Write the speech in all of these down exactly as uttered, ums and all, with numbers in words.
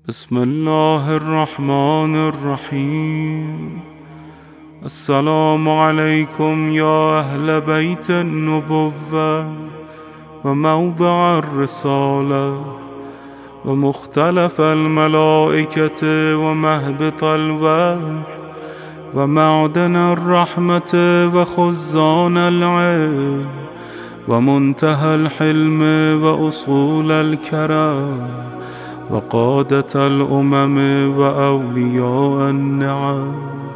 بسم الله الرحمن الرحيم. السلام عليكم يا أهل بيت النبوة وموضع الرسالة ومختلف الملائكة ومهبط الوحي ومعدن الرحمة وخزان العلم ومنتهى الحلم وأصول الكرم وقادة الأمم وأولياء النعم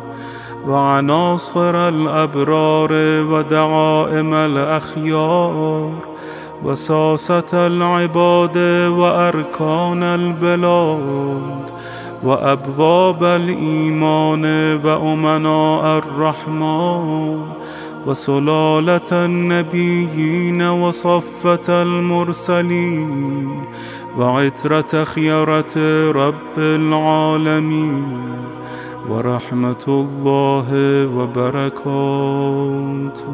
وعناصر الأبرار ودعائم الأخيار وساسة العباد وأركان البلاد وأبواب الإيمان وأمناء الرحمن وسلالة النبيين وصفة المرسلين وعترة خيرة رب العالمين ورحمة الله وبركاته.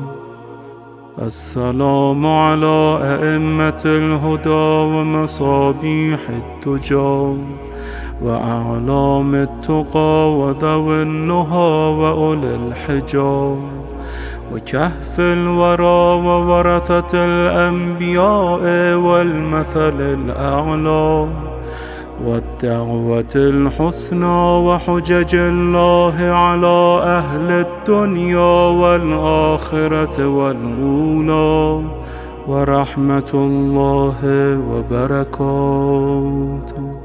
السلام على أئمة الهدى ومصابيح الدجى وأعلام التقى وذوي النهى وأولي الحجى وكهف الورى وورثة الأنبياء والمثل الأعلى والدعوة الحسنى وحجج الله على أهل الدنيا والآخرة والأولى ورحمة الله وبركاته.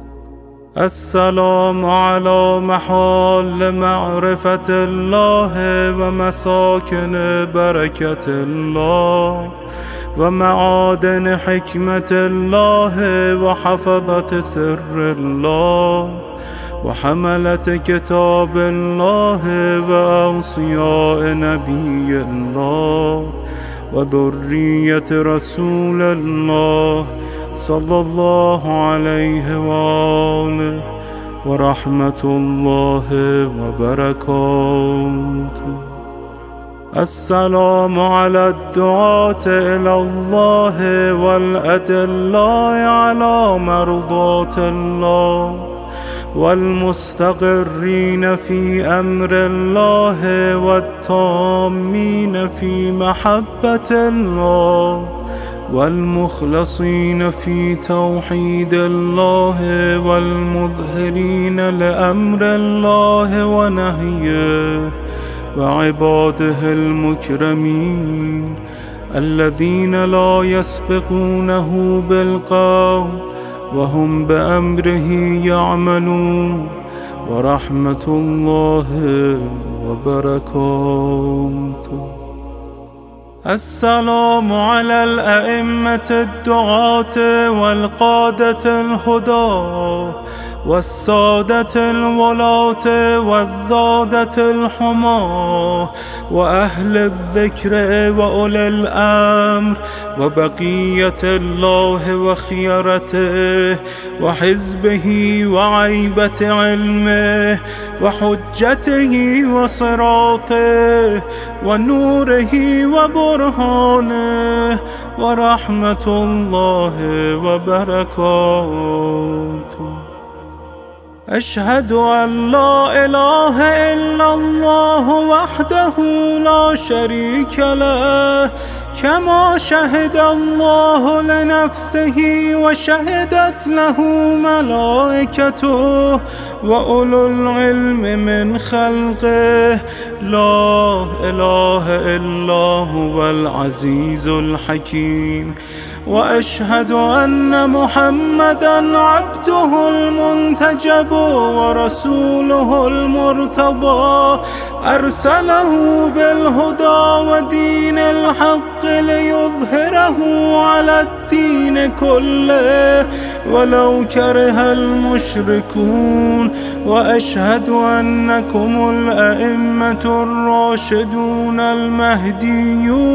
السلام على محال معرفة الله ومساكن بركة الله ومعادن حكمة الله وحفظة سر الله وحملة كتاب الله وأوصياء نبي الله وذرية رسول الله صلى الله عليه وآله ورحمة الله وبركاته. السلام على الدعاة إلى الله والأدلاء على مرضاة الله والمستقرين في أمر الله والتامين في محبة الله والمخلصين في توحيد الله والمظهرين لأمر الله ونهيه وعباده المكرمين الذين لا يسبقونه بالقول وهم بأمره يعملون ورحمة الله وبركاته. السلام على الأئمة الدعاة والقادة الهدى والسادة الولاة والذادة الحماة وأهل الذكر وأولي الأمر وبقية الله وخيرته وحزبه وعيبة علمه وحجته وصراطه ونوره وبرهانه ورحمة الله وبركاته. أشهد أن لا إله إلا الله وحده لا شريك له كما شهد الله لنفسه وشهدت له ملائكته وأولو العلم من خلقه لا إله إلا هو العزيز الحكيم. وأشهد أن محمدًا عبده المنتجب ورسوله المرتضى أرسله بالهدى ودين الحق ليظهره على الدين كله ولو كره المشركون. وأشهد أنكم الأئمة الراشدون المهديون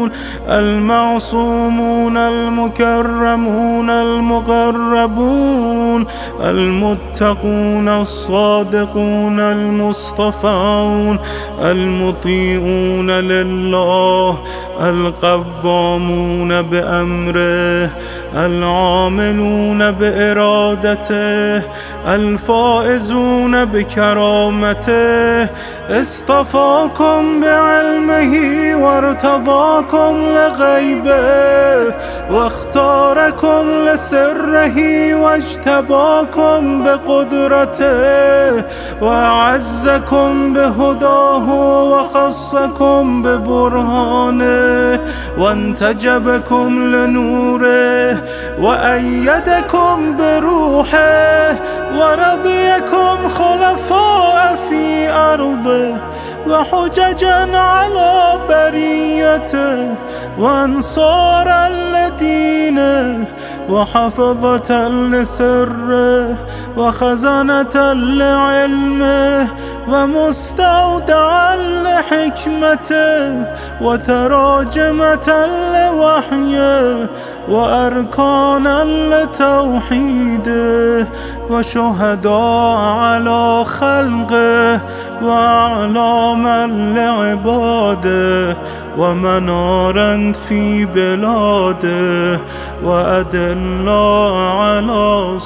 المحمودون المعصومون المكرمون المقربون المتقون الصادقون المصطفون المطيعون لله القوامون بأمره العاملون بإرادته الفائزون بكرامته اصطفاكم بعلمه وارتضاكم لغيبه واختاركم لسره واجتباكم بقدرته وأعزكم بهداه وخصكم ببرهانه وانتجبكم لنوره وأيدكم بروحه ورضيكم خلفاء في أرضه وحججا على بريته وأنصارا لدينه وحفظة لسره وخزنة لعلمه ومستودعا لحكمته وتراجمة لوحيه وأركانا لتوحيده وشهداء على خلقه وأعلاما لعباده ومنارا في بلاده وأدلا على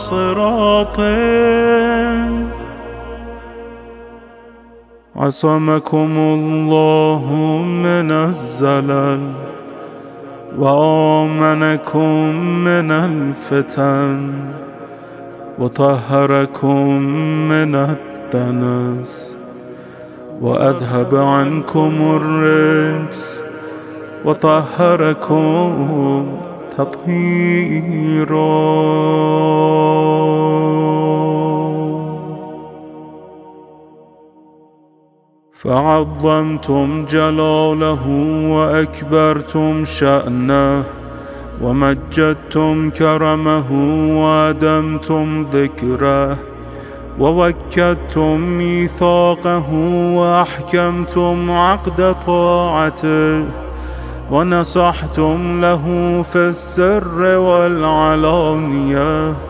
صراطه. عصمكم الله من الزلل وآمنكم من الفتن وطهركم من الدنس وأذهب عنكم الرجس وطهركم تطهيرا. فعظمتم جلاله وأكبرتم شأنه ومجدتم كرمه وأدمتم ذكره ووكدتم ميثاقه وأحكمتم عقد طاعته ونصحتم له في السر والعلانية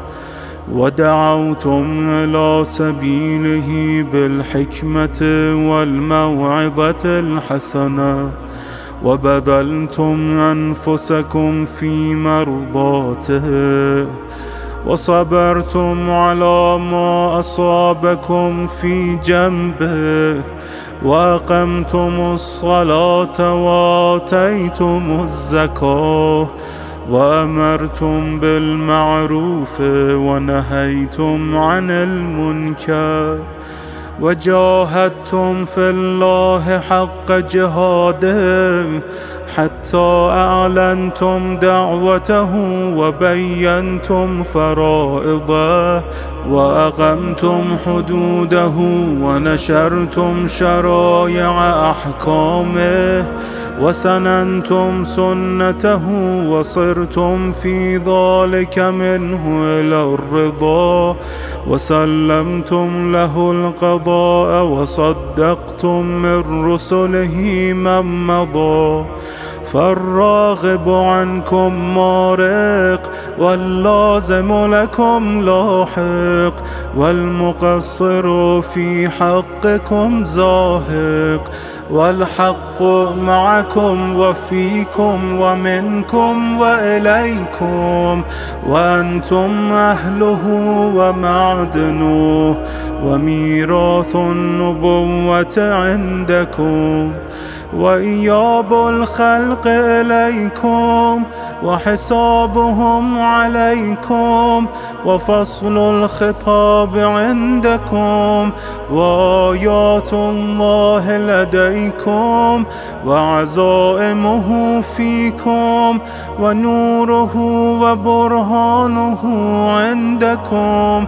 ودعوتم إلى سبيله بالحكمة والموعظة الحسنة وبذلتم أنفسكم في مرضاته وصبرتم على ما أصابكم في جنبه وأقمتم الصلاة وآتيتم الزكاة وأمرتم بالمعروف ونهيتم عن المنكر وجاهدتم في الله حق جهاده حتى أعلنتم دعوته وبينتم فرائضه وأقمتم حدوده ونشرتم شرائع أحكامه وسننتم سنته وصرتم في ذلك منه إلى الرضا وسلمتم له القضاء وصدقتم من رسله من مضى فالراغب عنكم مارق واللازم لكم لاحق والمقصر في حقكم زاهق والحق معكم وفيكم ومنكم وإليكم وأنتم أهله ومعدنه وميراث النبوة عندكم وإياب الخلق إليكم وحسابهم عليكم وفصل الخطاب عندكم وآيات الله لديكم وعزائمه فيكم ونوره وبرهانه عندكم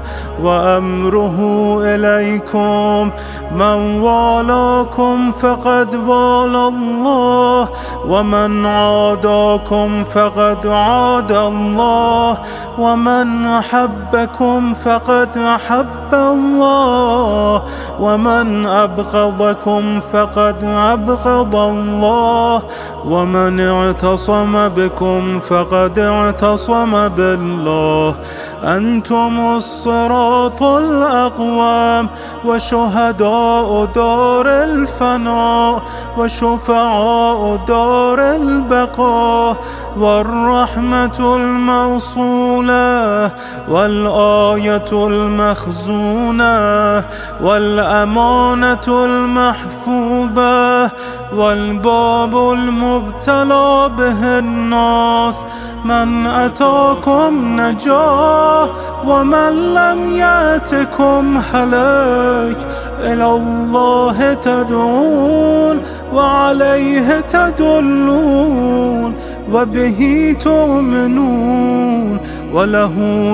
وأمره إليكم من والاكم فقد والى رسول الله، ومن عاداكم فقد عاد الله، ومن أحبكم فقد أحب الله، ومن أبغضكم فقد أبغض الله، ومن اعتصم بكم فقد اعتصم بالله. أنتم الصراط الأقوام، وشهداء دار الفناء، وشفعاء دار البقاء، والرحمة الموصولة، والآية المخزونة، والأمانة المحفوظة، والباب المبتلى به الناس. من أتاكم نجا، ومن لم يأتكم هلك. إلى الله تدعون، وعليه تدلون، وبه تؤمنون، وله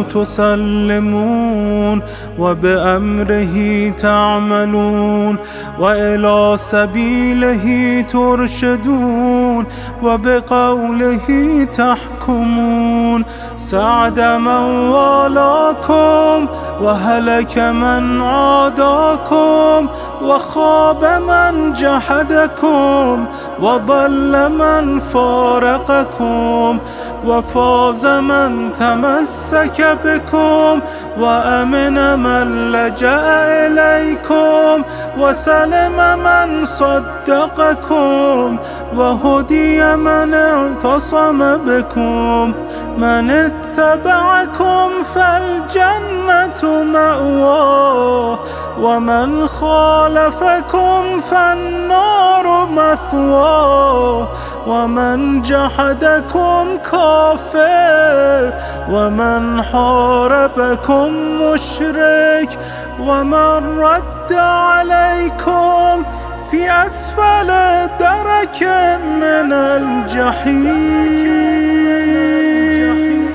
تسلمون، وبأمره تعملون، وإلى سبيله ترشدون، وبقوله تحكمون. سعد من والاكم، وهلك من عاداكم، وخاب من جحدكم، وضل من فارقكم، وفاز من تمسك بكم، وأمن من لجأ إليكم، وسلم من صدقكم، وهدي من اعتصم بكم. من اتبعكم فالجنة مأواه، ومن خالفكم فالنار مثواه، ومن جحدكم كافر، ومن حاربكم مشرك، ومن رد عليكم في أسفل درك من الجحيم.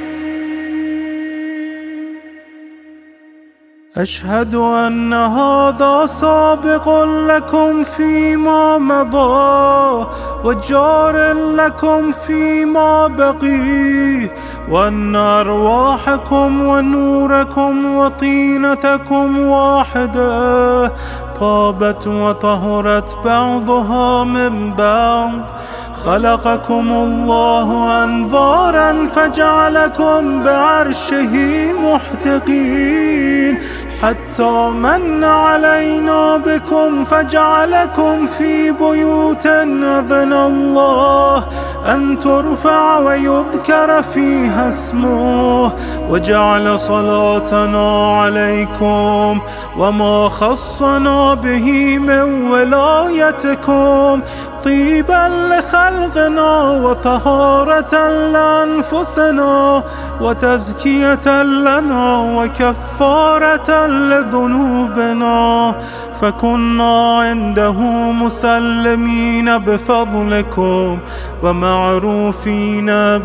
أشهد أن هذا سابق لكم فيما مضى، وجار لكم فيما بقي، وأن أرواحكم ونوركم وطينتكم واحدة، طابت وطهرت بعضها من بعض. خلقكم الله أنظارا فجعلكم بعرشه محتقين، حتى من علينا بكم فجعلكم في بيوت أذن الله أن ترفع ويذكر فيها اسمه، وجعل صلاتنا عليكم وما خصنا به من ولايتكم طيبا لخلقنا، وطهارة لأنفسنا، وتزكية لنا، وكفارة لذنوبنا. فكنا عنده مسلمين بفضلكم، ومعروفين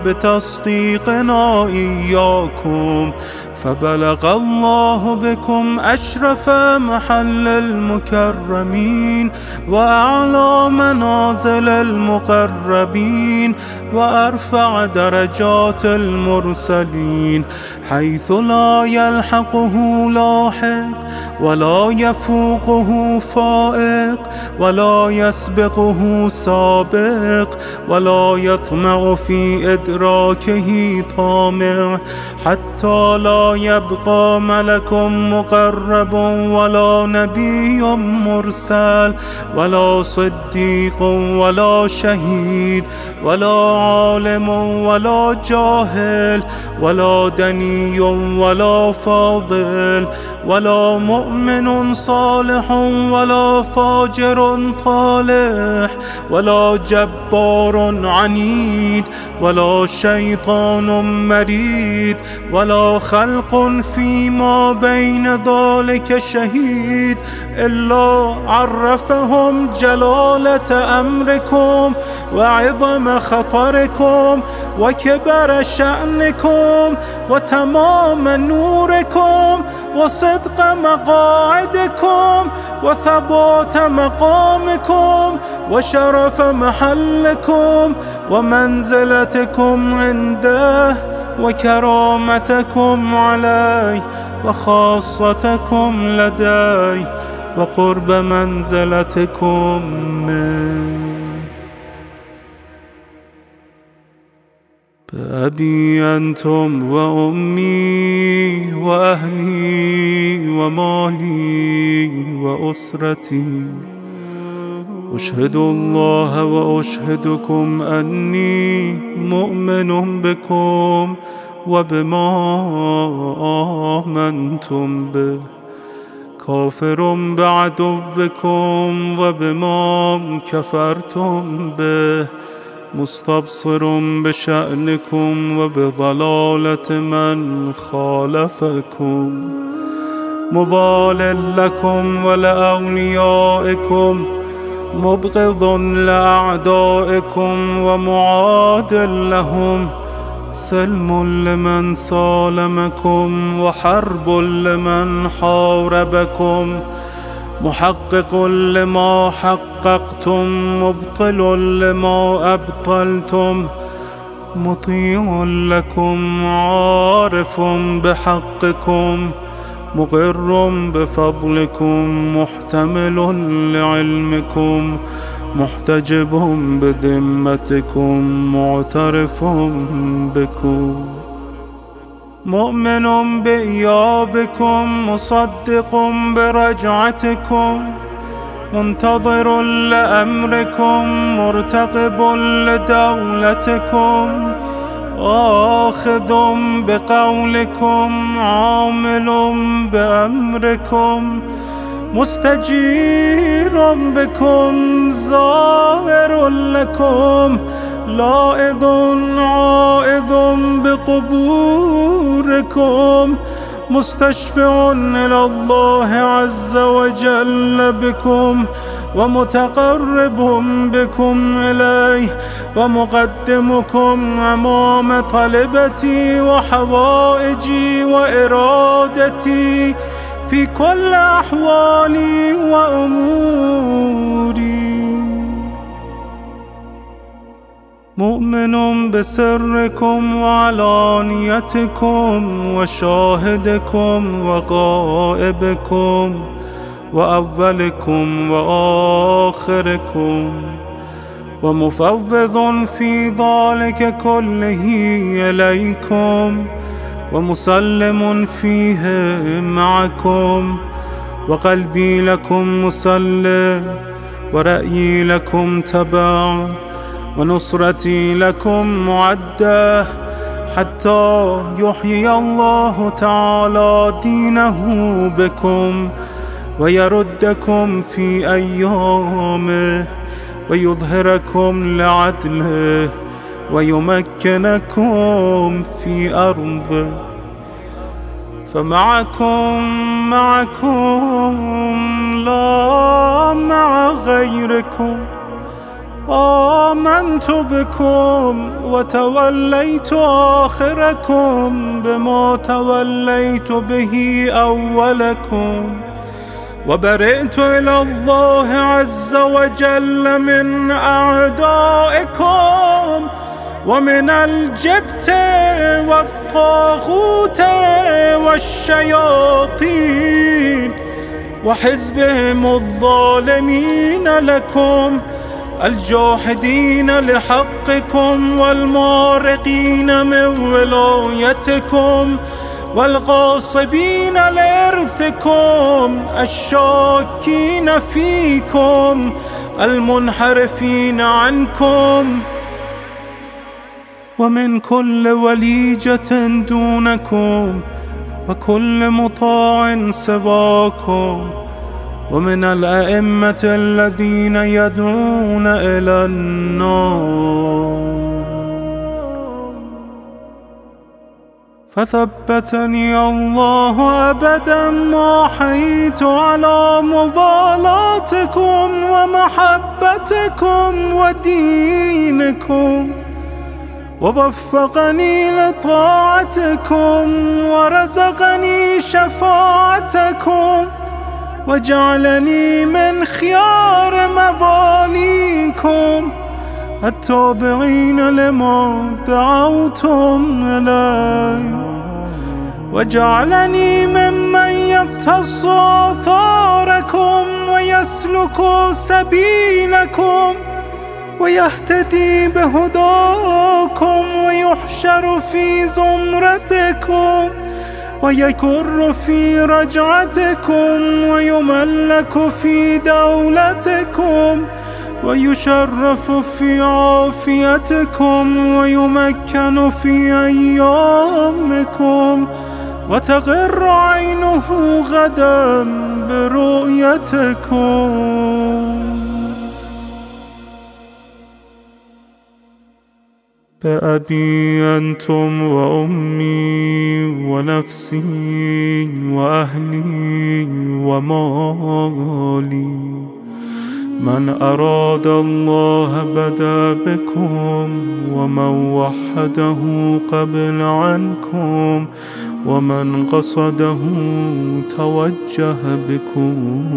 بتصديقنا إياكم. فبلغ الله بكم أشرف محل المكرمين، وأعلى منازل المقربين، وأرفع درجات المرسلين، حيث لا يلحقه لاحق، ولا يفوقه فائق، ولا يسبقه سابق، ولا يطمع في إدراكه طامع، حتى لا يبقى ملك مقرب، ولا نبي مرسل، ولا صديق، ولا شهيد، ولا عالم، ولا جاهل، ولا دني، ولا فاضل، ولا مؤمن صالح، ولا فاجر طالح، ولا جبار عنيد، ولا شيطان مريد، ولا خلق فيما بين ذلك شهيد، إلا عرفهم جلالة أمركم، وعظم خطركم، وكبر شأنكم، وتمام نوركم، وصدق مقاعدكم وثبات مقامكم وشرف محلكم ومنزلتكم عنده وكرامتكم عليه وخاصتكم لديه وقرب منزلتكم منه. بأبي أنتم وأمي وأهلي ومالي وأسرتي أشهد الله وأشهدكم أني مؤمن بكم وبما آمنتم به كافر بعدوكم وبما كفرتم به مستبصر بشأنكم وبضلالة من خالفكم مضال لكم ولأوليائكم مبغض لأعدائكم ومعاد لهم سلم لمن سالمكم وحرب لمن حاربكم محقق لما حققتم مبطل لما أبطلتم مطيع لكم عارف بحقكم مقر بفضلكم محتمل لعلمكم محتجب بذمتكم معترف بكم مؤمن بإيابكم مصدق برجعتكم منتظر لأمركم مرتقب لدولتكم آخذ بقولكم عامل بأمركم مستجير بكم زائر لكم لائذ عائذ بقبوركم مستشفع إلى الله عز وجل بكم ومتقرب بكم إليه ومقدمكم أمام طلبتي وحوائجي وإرادتي في كل أحوالي وأموري مؤمن بسركم وعلانيتكم وشاهدكم وغائبكم وأولكم وآخركم ومفوض في ذلك كله إليكم ومسلم فيه معكم وقلبي لكم مسلم ورأيي لكم تبع ونصرتي لكم معدة حتى يحيي الله تعالى دينه بكم ويردكم في أيامه ويظهركم لعدله ويمكنكم في أرضه فمعكم معكم لا مع غيركم آمنت بكم وتوليت آخركم بما توليت به أولكم وبرئت إلى الله عز وجل من أعدائكم ومن الجبت والطاغوت والشياطين وحزبهم الظالمين لكم الجاحدين لحقكم والمارقين من ولايتكم والغاصبين لإرثكم الشاكين فيكم المنحرفين عنكم ومن كل وليجة دونكم وكل مطاع سواكم ومن الأئمة الذين يدعون إلى النار فثبتني الله أبدا ما حييت على مبالاتكم ومحبتكم ودينكم ووفقني لطاعتكم ورزقني شفاعتكم ذمتكم وجعلني من خيار مواليكم التابعين لما دعوتم إليه، وجعلني ممن يقتص آثاركم ويسلك سبيلكم ويهتدي بهداكم ويحشر في زمرتكم ويكر في رجعتكم ويملك في دولتكم ويشرف في عافيتكم ويمكن في أيامكم وتغر عينه غدا برؤيتكم. بأبي أنتم وأمي ونفسي وأهلي ومالي، من أراد الله بدا بكم ومن وحده قبل عنكم ومن قصده توجه بكم.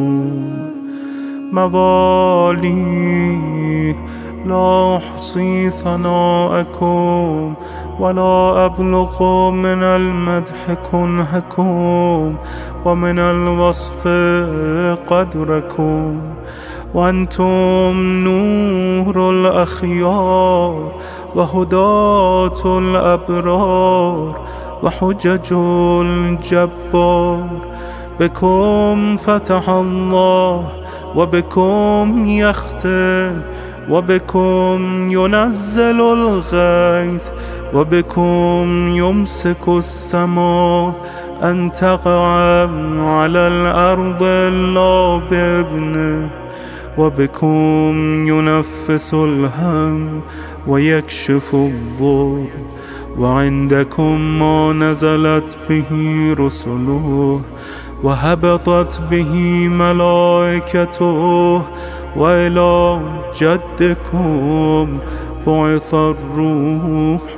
موالي لا أحصي ثناءكم ولا أبلغ من المدح كنهكم ومن الوصف قدركم، وأنتم نور الأخيار وهداة الأبرار وحجج الجبار. بكم فتح الله وبكم يختم وبكم ينزل الغيث وبكم يمسك السماء أن تقع على الأرض إلا بإذنه، وبكم ينفس الهم ويكشف الضر، وعندكم ما نزلت به رسله وهبطت به ملائكته، وإلى جدكم بعث الروح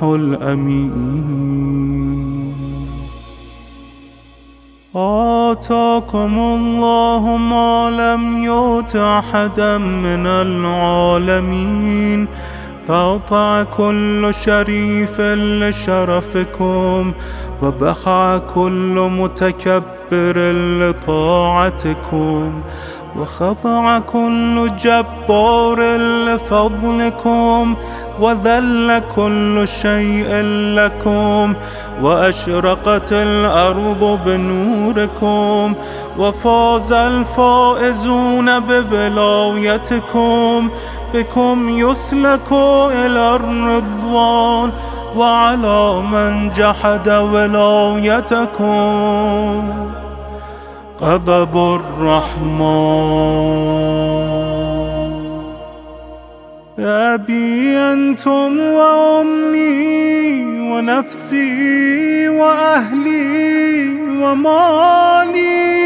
الأمين. آتاكم الله ما لم يؤت أحدا من العالمين، تقطع كل شريف لشرفكم وبخع كل متكبر لطاعتكم، وخضع كل جبار لفضلكم، وذل كل شيء لكم، وأشرقت الأرض بنوركم، وفاز الفائزون بولايتكم. بكم يسلك إلى الرضوان، وعلى من جحد ولايتكم غضب الرحمن. أبي أنتم وأمي ونفسي وأهلي ومالي،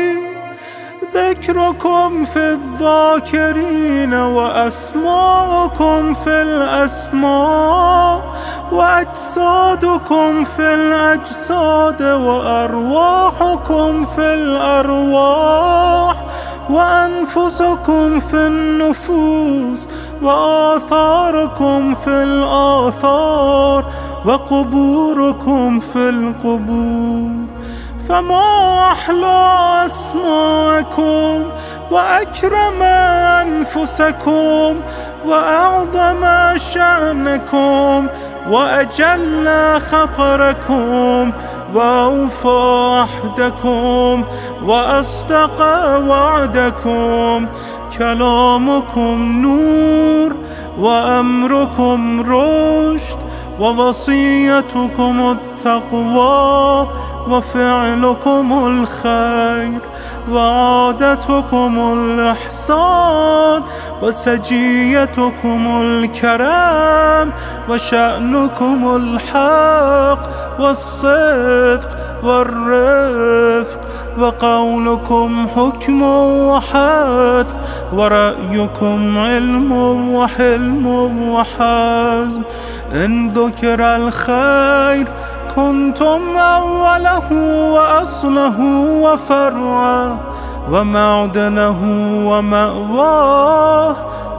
ذكركم في الذاكرين وأسماءكم في الأسماء، وأجسادكم في الأجساد وأرواحكم في الأرواح، وأنفسكم في النفوس وآثاركم في الآثار وقبوركم في القبور. فما أحلى أسماءكم وأكرم أنفسكم وأعظم شأنكم وأجل خطركم وأوفى عهدكم وأصدق وعدكم. كلامكم نور وأمركم رشد ووصيتكم التقوى وفعلكم الخير وعادتكم الإحسان وسجيتكم الكرم وشأنكم الحق والصدق والرفق وقولكم حكم وحد ورأيكم علم وحلم وحزم. إن ذكر الخير كنتم أوله وأصله وفرعه ومعدنه ومأواه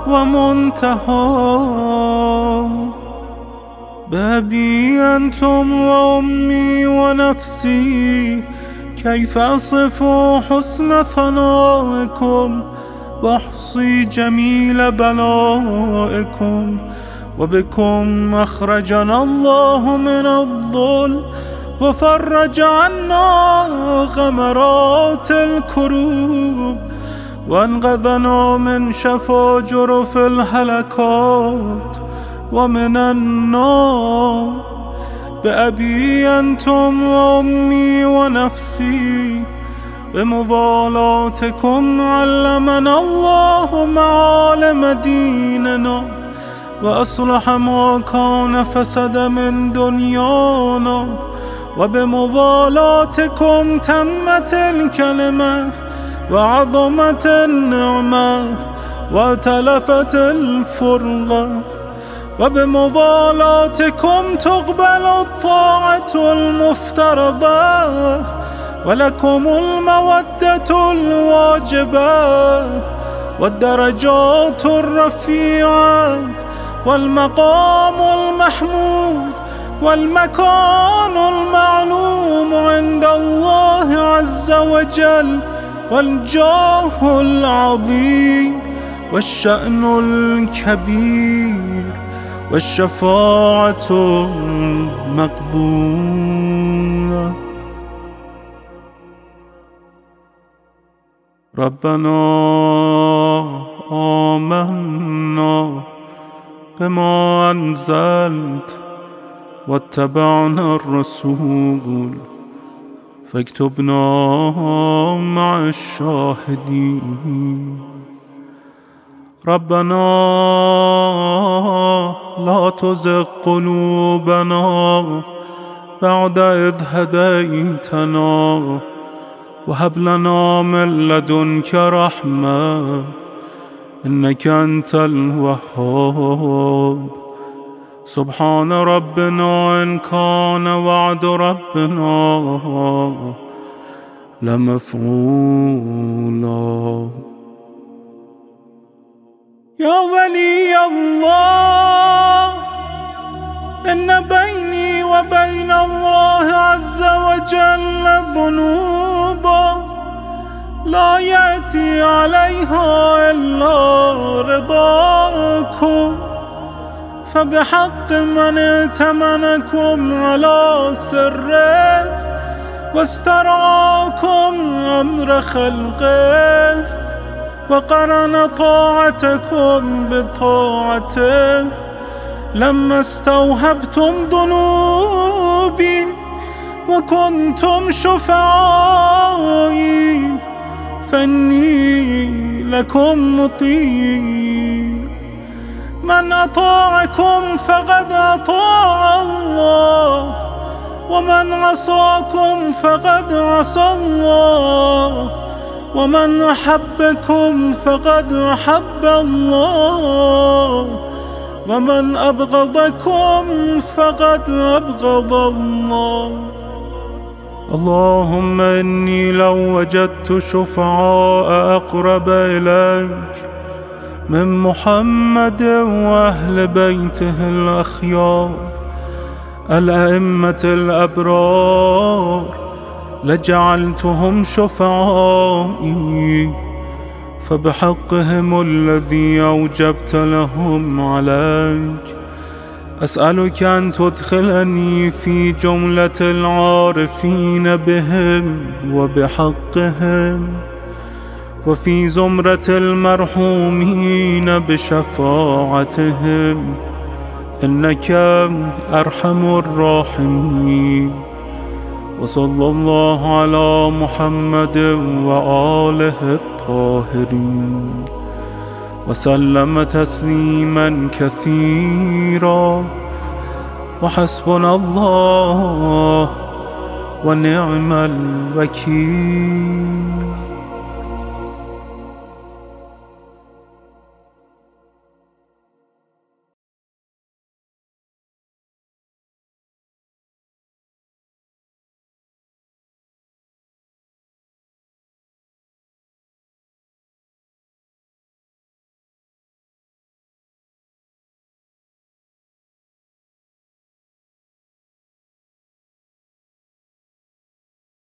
ومنتهاه. بأبي أنتم وأمي ونفسي كيف أصف حسن ثنائكم وأحصي جميل بلائكم. وبكم أخرجنا الله من الظلم وفرج عنا غمرات الكروب وانقذنا من شفا جرف الهلكات ومن النار. بأبي أنتم وأمي ونفسي بمضالاتكم علمنا الله معالم ديننا وأصلح ما كان فسد من دنيانا. وبمضالاتكم تمت الكلمة وعظمت النعمة وتلفت الفرقة. وبمضالاتكم تقبل الطاعة المفترضة ولكم المودة الواجبة والدرجات الرفيعة والمقام المحمود والمكان المعلوم عند الله عز وجل والجاه العظيم والشأن الكبير والشفاعة المقبولة. ربنا آمنا بما أنزلت واتبعنا الرسول فاكتبنا مع الشاهدين. ربنا لا تزغ قلوبنا بعد إذ هديتنا وهب لنا من لدنك رحمة إنك أنت الوهاب. سبحان ربنا إن كان وعد ربنا لمفعولا. يا ولي الله إن بيني وبين الله عز وجل ذنوبا لا يأتي عليها إلا رضاكم. فبحق من ائتمنكم على سره واسترعاكم أمر خلقه وقرن طاعتكم بطاعته لما استوهبتم ذنوبي وكنتم شفعائي فإني لكم مطيع. من أطاعكم فقد أطاع الله ومن عصاكم فقد عصى الله ومن أحبكم فقد أحب الله ومن أبغضكم فقد أبغض الله. اللهم إني لو وجدت شفعاء أقرب إليك من محمد وأهل بيته الأخيار الأئمة الأبرار لجعلتهم شفعائي فبحقهم الذي أوجبت لهم عليك أسألك أن تدخلني في جملة العارفين بهم وبحقهم وفي زمرة المرحومين بشفاعتهم إنك أرحم الراحمين. وصلى الله على محمد وآله الطاهرين وسلم تسليما كثيرا. وحسبنا الله ونعم الوكيل.